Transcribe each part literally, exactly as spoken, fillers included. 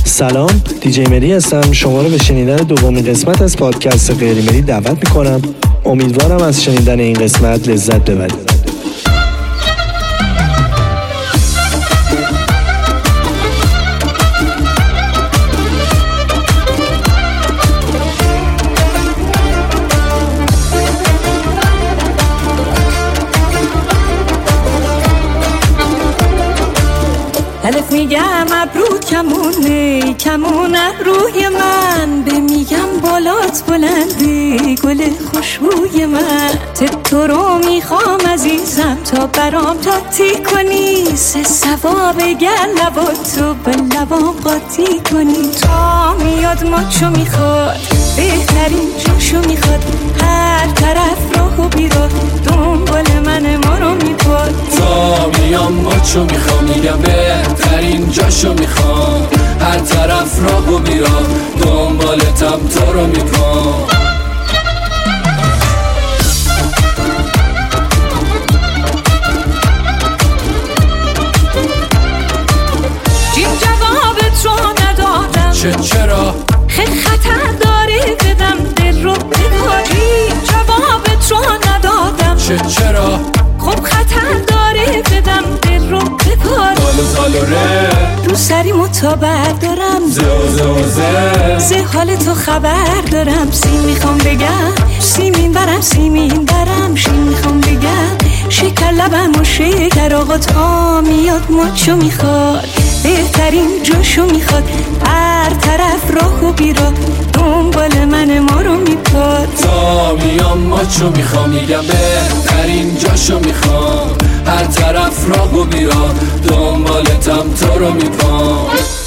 سلام، دیجی مری هستم. شما رو به شنیدن دومین قسمت از پادکست غیر مری دعوت میکنم. امیدوارم از شنیدن این قسمت لذت ببرید. الف میگم ابرو کمونه کمون ابروی من، به میگم بالات بلنده گل خوشبوی من. تو رو میخوام عزیزم تا برام تاتی کنی، سه ثواب گل لباتو به لبام قاطی کنی. تا میاد ماچو میخواد بهترین جاشو میخواد، هر طرف راه و بیراه دنبال من ما رو میپاد. تا میام ماچو میخوام میگم بهترین جاشو میخوام، هر طرف راه و بیراه دنبالتم تو رو میپام. جیم جوابت رو ندادم، چه چرا؟ خیلی خطر داره بدم دل رو بداری. جوابت رو ندادم، چه چرا؟ خب خطر داره بدم دل رو بپار. زالو زالو ره رو سری متابر دارم، زه زه زه زه حال تو خبر دارم. سیم میخوام بگم سیمین برم سیمین برم، شین میخوام بگم شکر لبم و شکر. آقا تا میاد ماچو میخواد بهترین جاشو میخواد، هر طرف راه و بیراه دنبال من ما رو میپاد. تا میام ماچو میخوام میگم بهترین جاشو میخوام، هر طرف راه و بیراه دنبالتم تو رو میپام.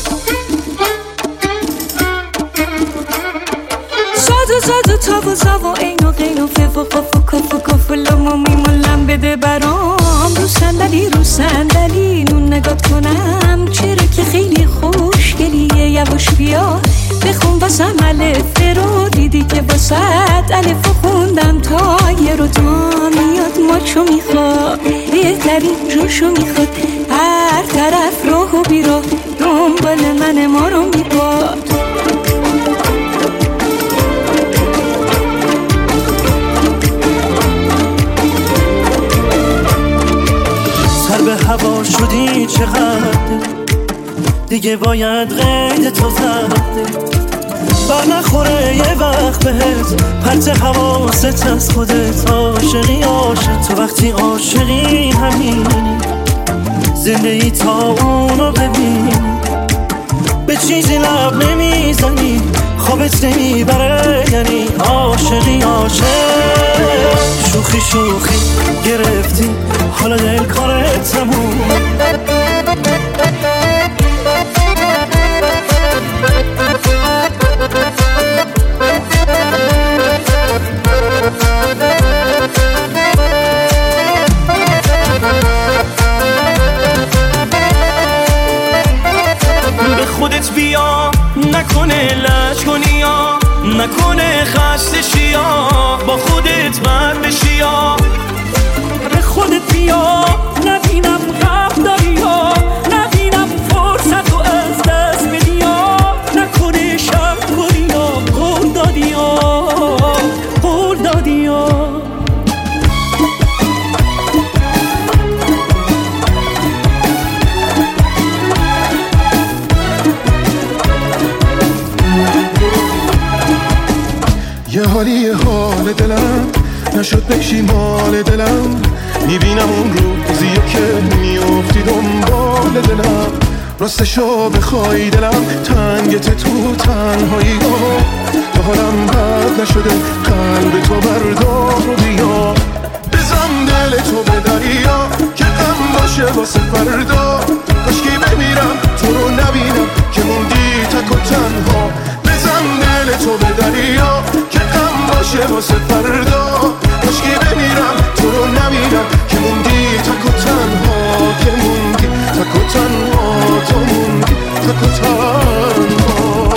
سادو سادو تا و زا و این و غین و فف و قف و کف و کف و لام و میم و لم بده برام. رو صندلی رو صندلی نون نگات کنم، چرا که خیلی خوشگلیه. یواش بیا بخون واسم الف رو، دیدی که واسط الف رو خوندم تا یه رو. تا میاد ماچو میخواد بهترین جاشو میخواد، هر طرف راه و بیراه دنبال من ما رو میپاد. سر به هوا شدی چقدر دیگه باید قید تو زده، بر نخوره یه وقت بهت پرت حواست از خودت. عاشقی عاشق تو وقتی عاشقی همینی، زندگی تا اونو ببینی. به چیزی لب نمیزنی خوابت نمیبره، یعنی عاشقی عاشق. شوخی شوخی گرفتی حالا دل کارت تموم. به خودت بیا نکنه لج کنی یا نکنه خسته شیا، با خودت بد بشی یا. به خودت بیا نبینم غم داری یا نبینم فرصت رو از دست بدی یا، نکنه شب کنی یا قول دادی یا قول دادی یا. یه حالی یه حال دلم نشد بکشی مال دلم، میبینم اون روزیه که میافتی دنبال دلم. راستشو بخوای دلم تنگت تو تنهایی ها، تا حالم بد نشده قلب تو بردار و بیا. بزن دل تو به دریا که غم باشه واسه فردا، کاشکی بمیرم تو رو نبینم که موندی تک و تنها. بزن دل تو به دریا که غم باشه واسه فردا، کاشکی بمیرم تو رو نبینم که موندی تک و تنها. که موندی تک و تنها، تو موندی تک و تنها.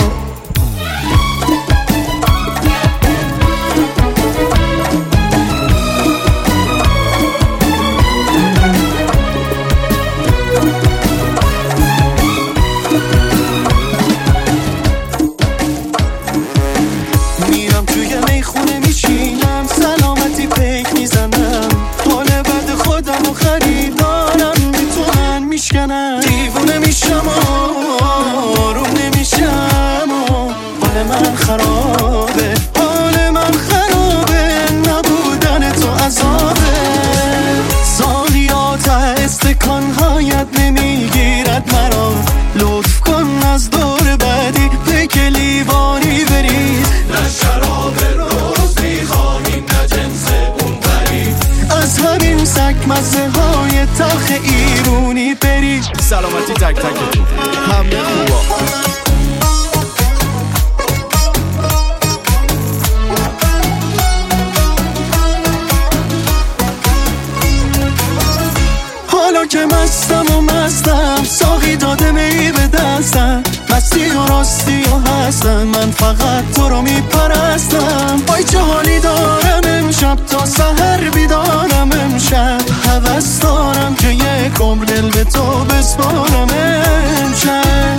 دیوونه میشم آروم نمیشم حال من خرابه حال من خرابه نبودن تو عذابه سالیات استکانهایت نمیگیرد مرا لطف کن از دور بعدی پیک لیوانی برید نه شراب روز میخواهیم نه جنس اون برید از همین سک مزه های تلخ ایرونی برید سلامتی تک تکتون همه خوبا حالا که مستم و مستم ساقی داده می به دستم مستی و راستی و هستم من فقط تو رو میپرستم وای چه حالی دارم امشب تا سحر بیدارم امشب هوس دارم که یک عمر دل به تو بسپارم امشب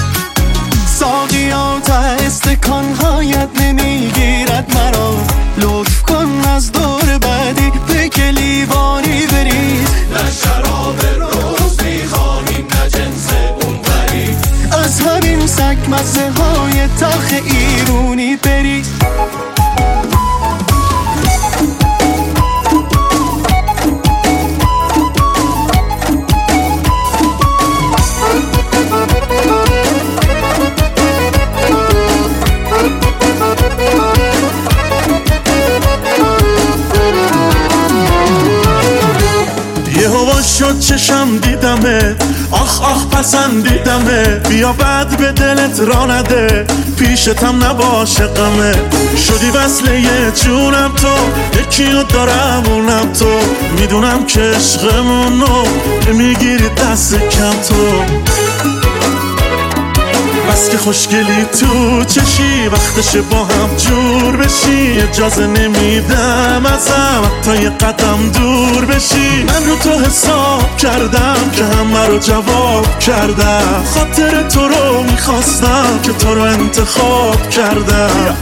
ساقیات استکانهایت نمیگیرد مرا لطف کن از دور بعدی پیک لیوانی برید نه شراب روز میخواهیم نه جنس اون برید از همین سک مزه های تلخ ایرونی برید یه هوا شد چشم دیدمه آخ آخ پسندیدمه بیا بعد به دلت را نده پیشتم نباشه غمه شدی وصله یه جونم تو یکیو دارم اونم تو میدونم که عشقمونو نمیگیری دست کم تو بس که خوشگلی تو چشی وقتشه با هم جور بشی اجازه نمیدم ازم تا یه قدم دور بشی من رو تو حساب کردم که همه رو جواب کردم خاطر تو رو میخواستم که تو رو انتخاب کردم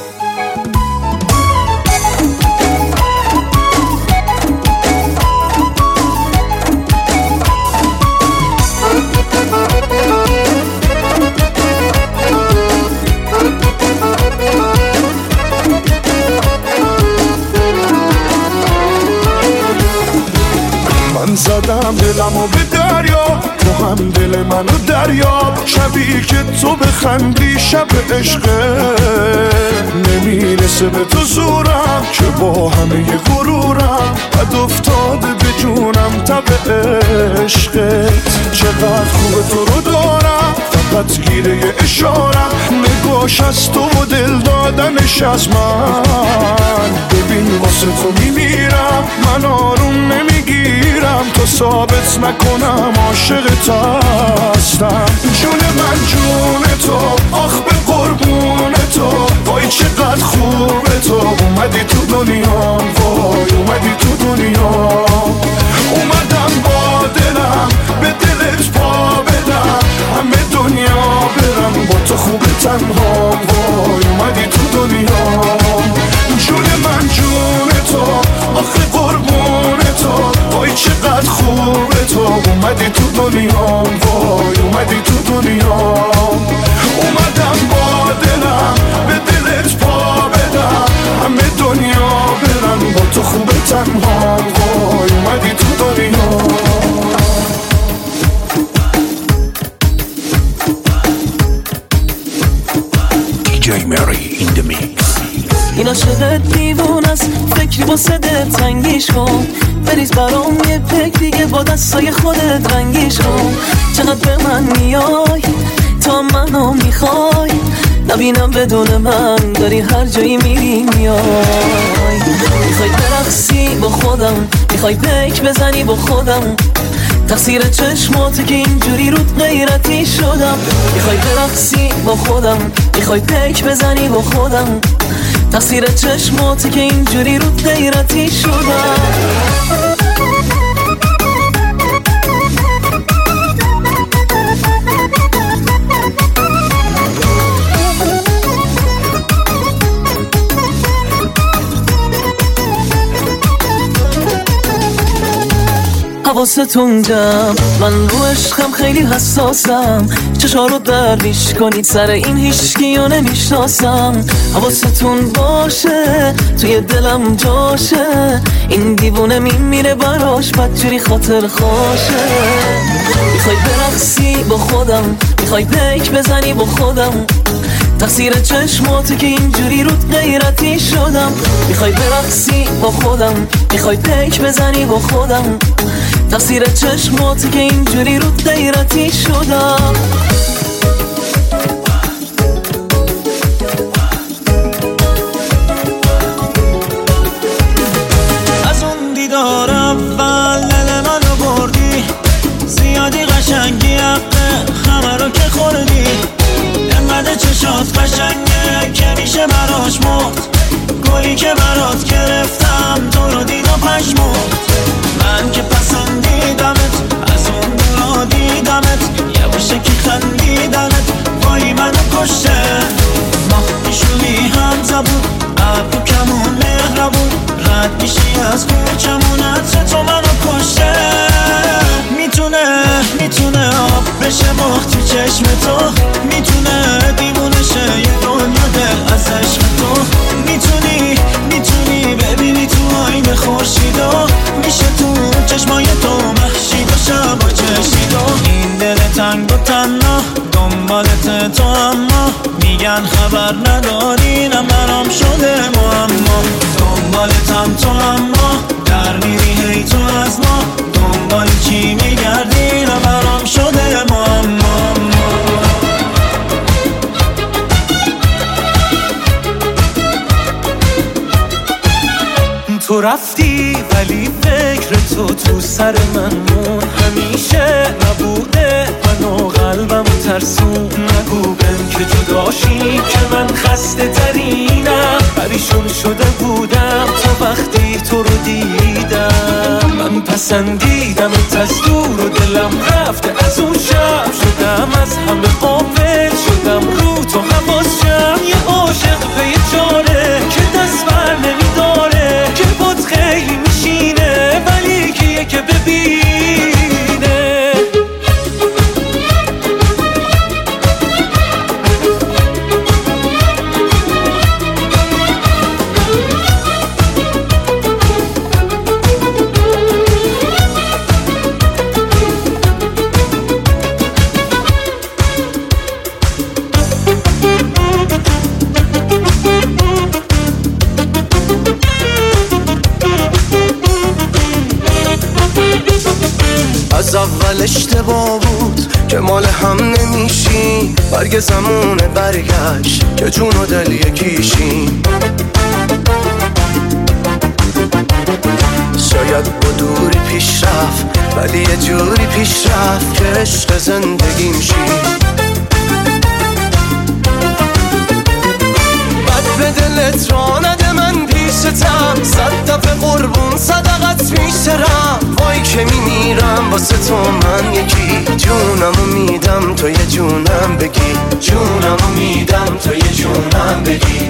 من زدم دلمو به دریا تو هم دل منو دریاب شبی که تو بخندی شب عشقه نمیرسه به تو زورم که با همه غرورم بد افتاده به جونم تب عشقت چقدر خوبه تو رو دارم فقط گیره اشارم نگاش از تو و دل دادنش از من ببین واسه تو میمیرم من آروم نمیگیرم تا ثابت نکنم عاشقت هستم جون من جون تو آخ به قربون تو وای چقدر خوبه تو اومدی تو دنیا وای اومدی تو دنیا اومدم با دلم به دلت پا بدم همه دنیا برم با تو خوبه تنها وای اومدی تو دنیا جون من جون تو آخه قربون تو وای چقدر خوبه تو اومدی تو دنیا وای اومدی تو دنیا اومدم با دلم به دلت پا بدم همه دنیا برم با تو خوبه تنها وای اومدی تو دنیا دی جی مری in the mix. این عاشقت دیوون است فکری واسه دل تنگیش کن بریز برام یه پک دیگه با دستای خودت رنگیش کن چقدر به من میای تا منو میخوای نبینم بدون من داری هر جایی میری میای میخوای برقصی با خودم میخوای پیک بزنی با خودم تقصیر چشمات که اینجوری رود غیرتی شدم میخوای برقصی با خودم میخوای پیک بزنی با خودم تقصیر چشمات که اینجوری رود غیرتی شدم حواستون جمع، من رو عشقم خیلی حساسم، چشا رو درویش کنید سر این هیچکیو نمیشناسم. حواستون باشه توی دلم جاشه، این دیوونه میمیره براش بدجوری خاطر خوشه. میخوای برقصی با خودم، میخوای پیک بزنی با خودم، تقصیر چشماته که اینجوری رود غیرتی شدم. میخوای برقصی با خودم، میخوای پیک بزنی با خودم، تقصیر چشماته که اینجوری رود غیرتی شدم. از اون دیدار اول دل منو بردی، زیادی قشنگی حقه همه رو که خوردی. انقدر چشات قشنگه که میشه براش مرد، گلی که برات گرفتم تو رو دید و پشمرد. من که پسندیدمت از اون دورا دیدمت، یه باشه که خندیدمت وای منو کشته. ماه میشونی هم زبون ابرو کمون مهربون، رد میشی از کوچمون عطر تو منو کشته. میتونه میتونه آب بشه مخ تو چشم تو، میتونه دیوونه شه یه دنیا دل از عشق تو. میتونی میتونی ببینی تو آینه خورشیدو، میشه تو چشمای تو محشید و شبا چشیدو. این دل تنگ و تنها دنبالت تو، اما میگن خبر نداری نه برام شده معما. دنبالتم تو اما در میری هی تو از ما، دنبال چی میگردی نه برام شده معما. تو رفتی ولی فکر تو تو سر من مون، همیشه نبوده منو قلبم ترسون. نگو بهم که جداشی که من خسته ترینم، پریشون شده بودم تا وقتی تو رو دیدم. من پسندیدمت از دور و دلم رفته از اون شب، شدم از همه غافل شدم رو تو حواسم. یه عاشق به یه چاره که دست بر نمیداره، که بود خیلی میشینه ولی کیه که ببینه. از اول اشتباه بود که مال هم نمیشیم، برگ زمونه برگشت که جون و دل یکیشیم. شاید با دوری پیش رفت ولی یه جوری پیش رفت که عشق زندگیم شی. بد به دلت را نده من پیشتم، صد دفعه قربون صدقت میشترم. وای که میمیرم واسه تو من یکی، جونمو میدم تو یه جونم بگی، جونمو میدم تو یه جونم بگی.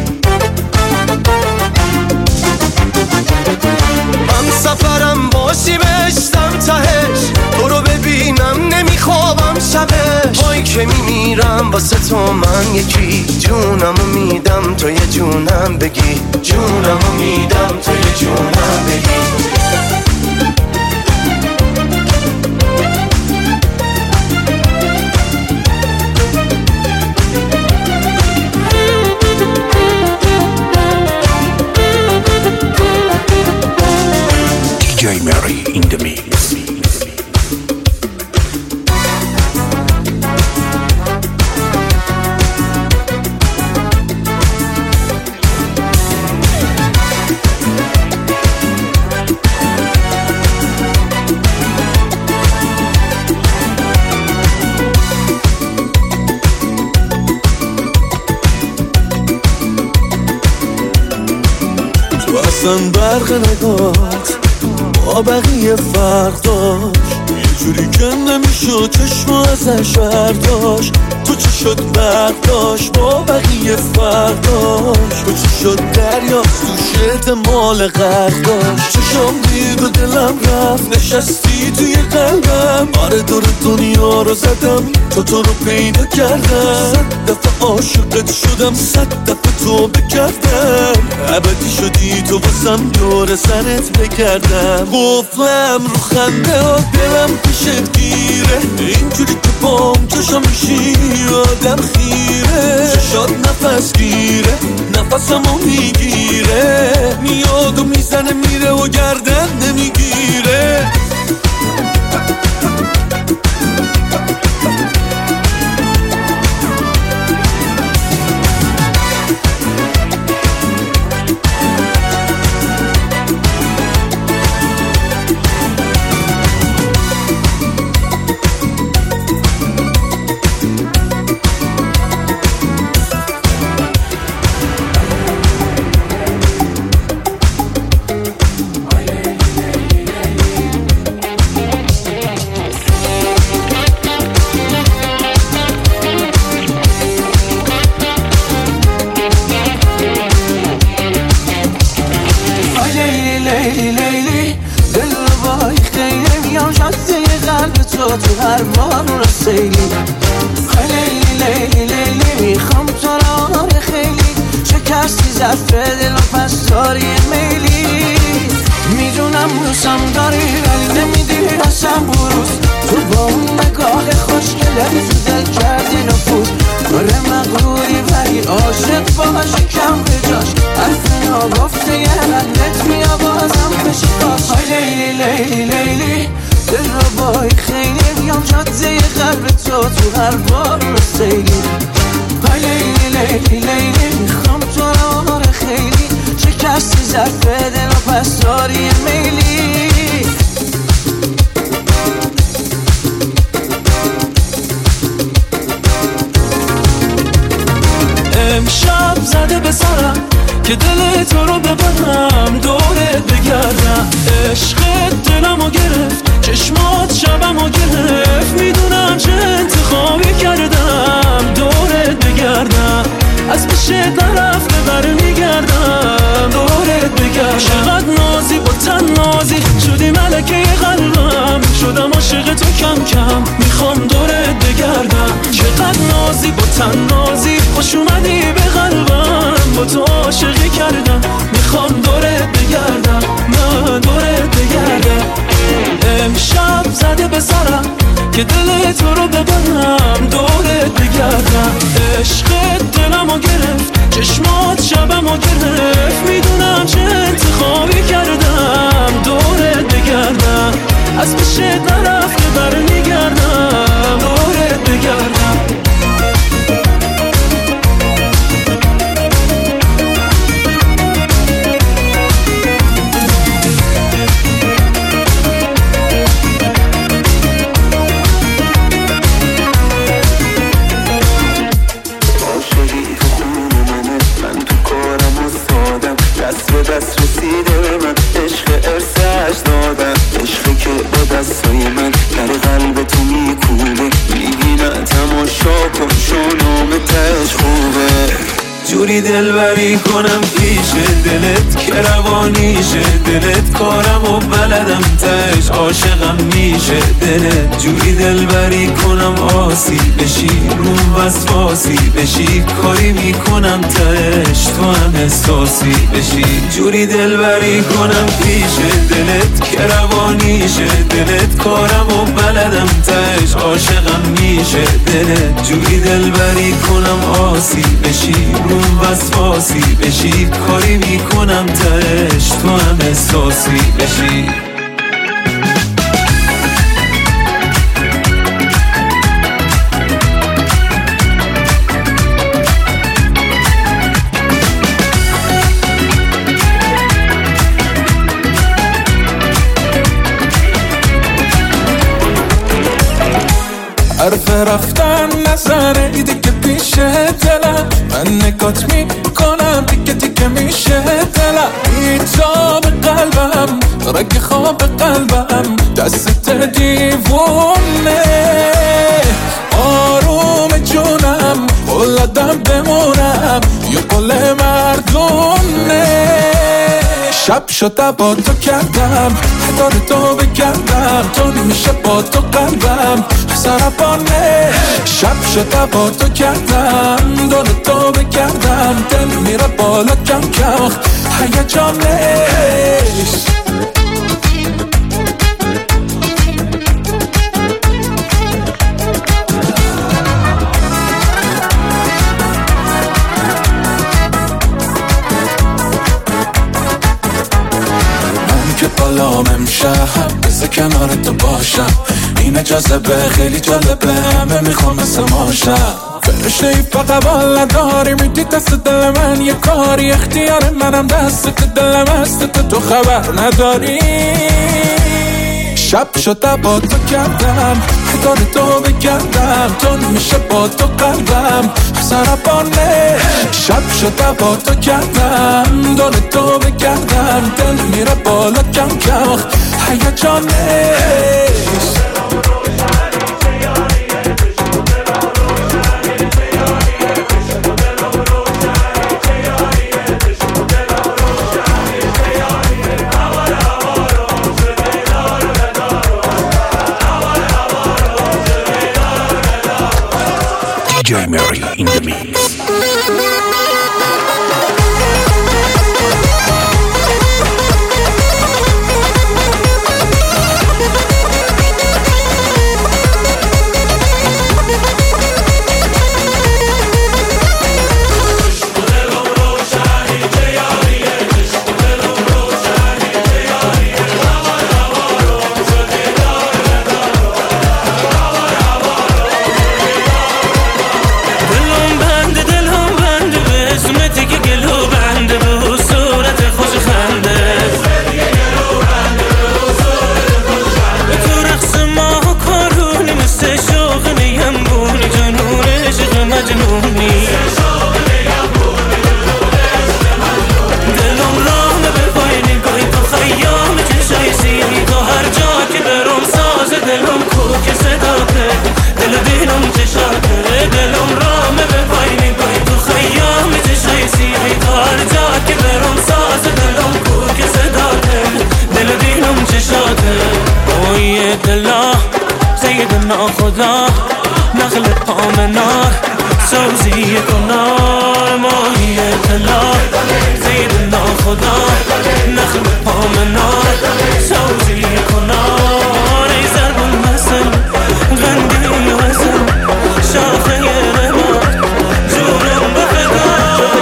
من سفرم باشی بشتم تهش، تو رو ببینم نمیخوابم شبش. وای که میمیرم واسه تو من یکی، جونمو میدم تو یه جونم بگی، جونمو میدم تو یه جونم بگی. دی جی Mary in the mix. تو اصلا برق نگات با بقیه فرق داشت، یه جوری که نمیشد چشم ازش برداشت. تو چی شد برداشت با بقیه فرداشت. تو چی شد دریا تو احتمال غرق داشت. چشم دید و دلم رفت نشستی توی قلبم. آره دور دنیا رو زدم تو تو رو پیدا کردم. صد دفعه عاشقت شدم صد دفعه تو بکردم. ابدی شدی تو واسم دور سرت بکردم. قفلم رو خنده و دلم پیشت گیره. اینجوری که بام چشم میشی آدم خیره. شاد نفس گیره نفسمو میگیره. میاد و میزنه میره و گردن نمیگیره. تو هر بار رو سیلی لیلی لیلی لیلی میخوام تو را خیلی. شکستی ظرف دل و پس داری میلی. میدونم روسم داری ولی نمیدی اصلا بروز. تو با اون نگاه خوشگله تو دل کردی نفوذ. آره مغروری ولی عاشق باشه کم به جاش. حرف ناگفته یه حلت میا بازم بشی باش. لیلی لیلی لیلی دل رو بایی خیلی میام جاده قلب تو تو هر بار رو سیلی. های لیلی لیلی لیلی میخوام تو رو خیلی. شکستی ظرف دل و پس داری میلی. امشب زده به سرم که دل تو رو ببرم دورت بگردم. عشقت دلمو گرفت چشمات شبمو گرفت. میدونم چه انتخابی کردم دورت بگردم. از پیشت نرفته بر میگردم دورت بگردم. چقدر نازی با تن نازی شدی ملکه قلبم. شدم عاشق تو کم کم میخوام دورت بگردم. چقدر نازی با تن نازی خوش اومدی به قلبم. با تو عاشقی کردم میخوام دورت بگردم. من دورت بگردم. امشب زده به سرم که دل تو رو ببرم دورت بگردم. عشقت دلمو گرفت چشمات شبمو گرفت. میدونم چه انتخابی کردم دورت بگردم. از پیشت نرفته بر میگردم دورت بگردم. دست رسیده به من عشق ارسش دادن. عشقی که با دستای من در قلب تو میکوبه. میگینه تماشا کن شونام تش خوبه. جوری دلبری کنم پیش دلت که روانیشه دلت. کارم و بلدم تش عاشقم میشه دلت. جوری دلبری کنم آسی بشی روم وسواسی بشی. کاری میکنم تش تو هم احساسی بشی. جوری دلبری کنم پیش دلت که روانیشه دلت. کارم و بلدم تش عاشقم میشه دلت. جوری دلبری کنم آسی بشی روم وسواسی بشی. کاری میکنم تش تو هم احساسی بشی. حرف موقع رفتن نظره دیگه پیش دلم، من نگات میکنم دیگه دیگه میشه دلم، بی‌تاب قلبم رگ خواب قلبم دست دیوونه، آروم جونم قلدم بمونم یه قل مردونه، شب شده با تو کردم دار تو بگردم، تو نمیشه با تو قلبم سرپانه، شب شده با تو کردم دار تو بگردم، دل میره بالا کم کم هیجانش. بالام امشب بذار کنار تو باشم، این جذبه خیلی جالبه همه میخوام مثل ماشم، فرشته ای فقط بالا داری میدی دست دل من یه کاری، اختیار منم دست دلم هست تو خبر نداری، شب شده با تو کردم دار تو بگردم، تو نمیشه با تو قلبم سرپانه، شب شده با تو کردم دار تو بگردم، دل میره بالا کم کم هیجانش. دی جی Mary in the mix. خدا نخل پامنار سوزی کنار ماهی اطلاع زیدنا خدا نخل پامنار سوزی کنار ای زربون مثل غندی وزن شاخه رمات جونم بفدار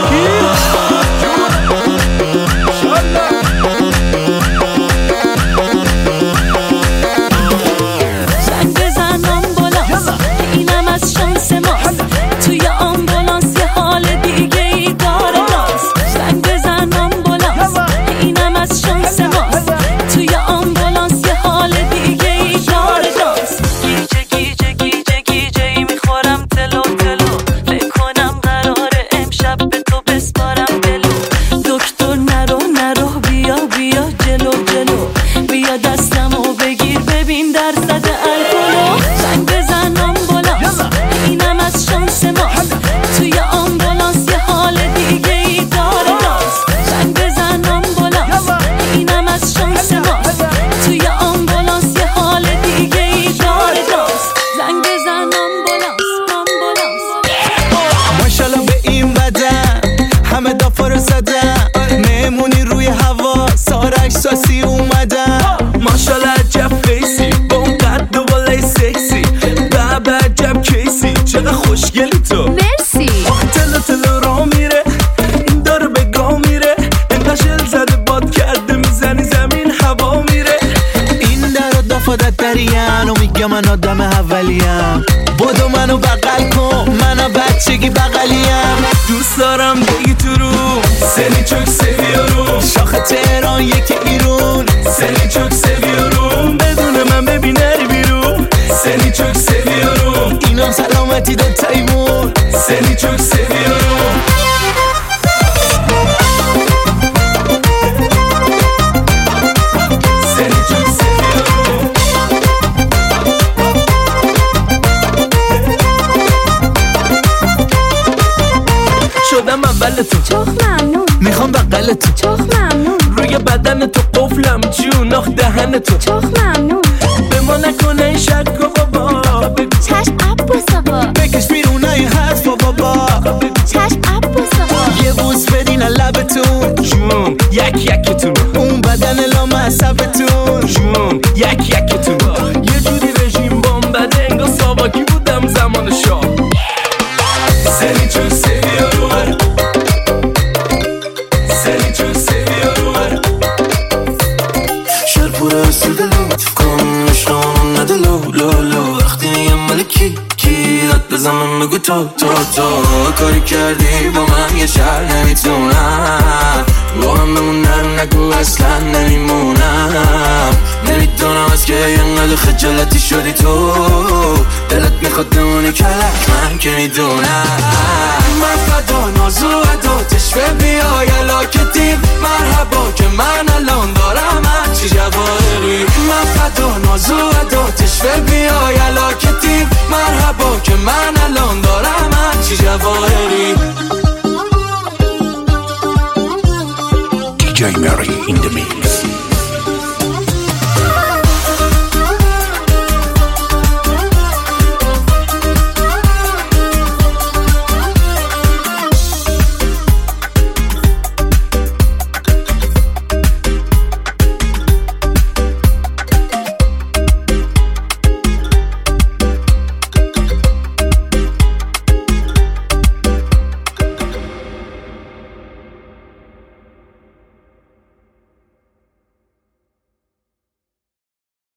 من آدم اولیم بدو منو بغل کن منو بچگی بغلیم دوست دارم بگی تو رو سلی چوک سویارو شاخ تهران یکی ایرون سلی چوک سویارو بدون من ببینه بیرون Seni çok seviyorum. İnan selameti de Teymur. Seni çok seviyorum. Seni çok seviyorum. شدم اول تو çok ممنون میخوام بغل تو çok ممنون روی بدن تو قفلم جون آخ دهن تو çok ممنون به ما نکنه شک و بابا چشم عباس آقا بکش بیرون این حرفا بابا چشم عباس آقا یه بوس بدین لبتون جون یک یکتون اون بدن لامصبتون جون یک یکتون یه جوری رژیم بام بده انگار ساواکی بودم زمان شاه Seni çok seviyorum. Seni çok seviyorum. شهر پر رسیده لطف کن عشقامون نده لو لو لو وقتی میگم مال کی کی رد بزنم بگو تو تو تو کاری کردی با من یه شهر نمیتونم با هم بمونم نگو اصلا نمیمونم نمیدونم از که اینقدر خجالتی شدی تو دلت میخواد بمونی کلک من که میدونم من فدا نازو ادا تشوه بیای علاکتیم مرحبا که من الان دارم هرچی جواهری من فدا نازو ادا تشوه بیای علاکتیم